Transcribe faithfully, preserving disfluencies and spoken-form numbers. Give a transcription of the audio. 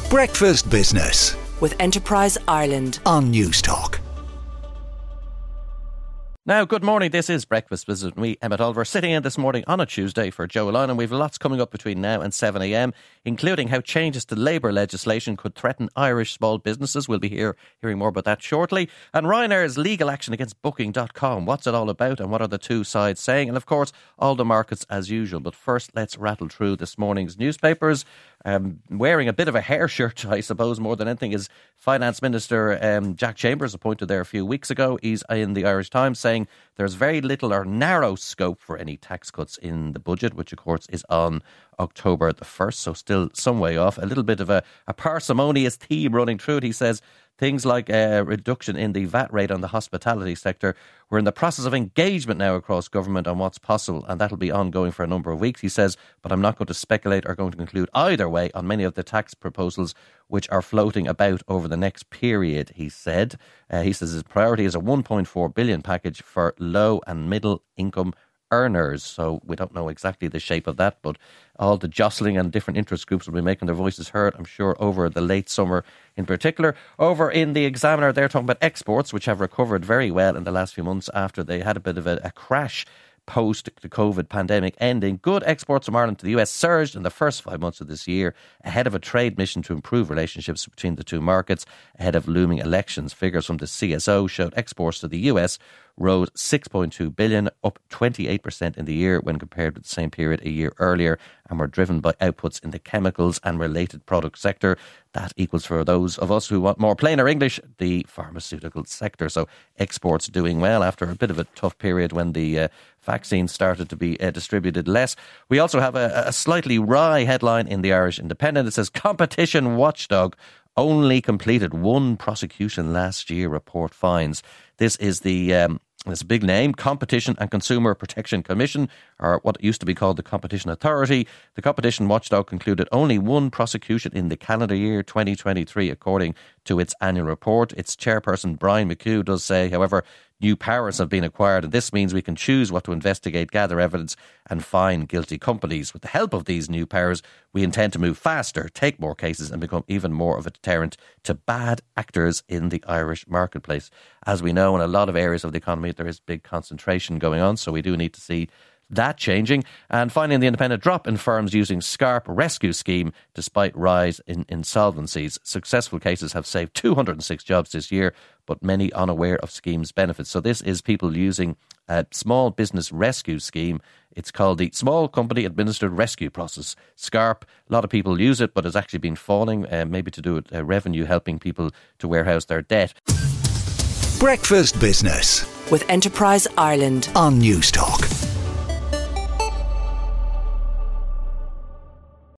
Breakfast Business with Enterprise Ireland on Newstalk. Now, good morning. This is Breakfast Business with me, Emmett Oliver, sitting in this morning on a Tuesday for Joe Allen, and we've lots coming up between now and seven a.m, including how changes to labour legislation could threaten Irish small businesses. We'll be here hearing more about that shortly. And Ryanair's legal action against Booking dot com. What's it all about and what are the two sides saying? And of course, all the markets as usual. But first, let's rattle through this morning's newspapers. Um, wearing a bit of a hair shirt, I suppose, more than anything, is Finance Minister um, Jack Chambers, appointed there a few weeks ago. He's in the Irish Times saying there's very little or narrow scope for any tax cuts in the budget, which of course is on October the first, so still some way off. A little bit of a, a parsimonious theme running through it. He says things like a reduction in the V A T rate on the hospitality sector. We're in the process of engagement now across government on what's possible, and that'll be ongoing for a number of weeks, he says, but I'm not going to speculate or going to conclude either way on many of the tax proposals which are floating about over the next period, he said. Uh, he says his priority is a one point four billion package for low and middle income earners. So we don't know exactly the shape of that, but all the jostling and different interest groups will be making their voices heard, I'm sure, over the late summer in particular. Over in the Examiner, they're talking about exports, which have recovered very well in the last few months after they had a bit of a, a crash post the COVID pandemic ending. Good exports from Ireland to the U S surged in the first five months of this year ahead of a trade mission to improve relationships between the two markets ahead of looming elections. Figures from the C S O showed exports to the U S rose six point two billion, up twenty-eight percent in the year when compared with the same period a year earlier, and were driven by outputs in the chemicals and related product sector. That equals, for those of us who want more plainer English, the pharmaceutical sector. So exports doing well after a bit of a tough period when the uh, vaccine started to be uh, distributed less. We also have a, a slightly wry headline in the Irish Independent. It says competition watchdog only completed one prosecution last year, report finds. This is the um, It's a big name, Competition and Consumer Protection Commission, or what used to be called the Competition Authority. The competition watchdog concluded only one prosecution in the calendar year twenty twenty-three, according to its annual report. Its chairperson, Brian McHugh, does say, however, new powers have been acquired, and this means we can choose what to investigate, gather evidence and fine guilty companies. With the help of these new powers, we intend to move faster, take more cases and become even more of a deterrent to bad actors in the Irish marketplace. As we know, in a lot of areas of the economy, there is big concentration going on, so we do need to see that changing. And finally, the Independent, drop in firms using SCARP rescue scheme despite rise in insolvencies. Successful cases have saved two hundred six jobs this year, but many unaware of scheme's benefits. So this is people using a small business rescue scheme. It's called the Small Company Administered Rescue Process, SCARP. A lot of people use it, but it's actually been falling, uh, maybe to do with uh, revenue, helping people to warehouse their debt. Breakfast Business with Enterprise Ireland on Newstalk.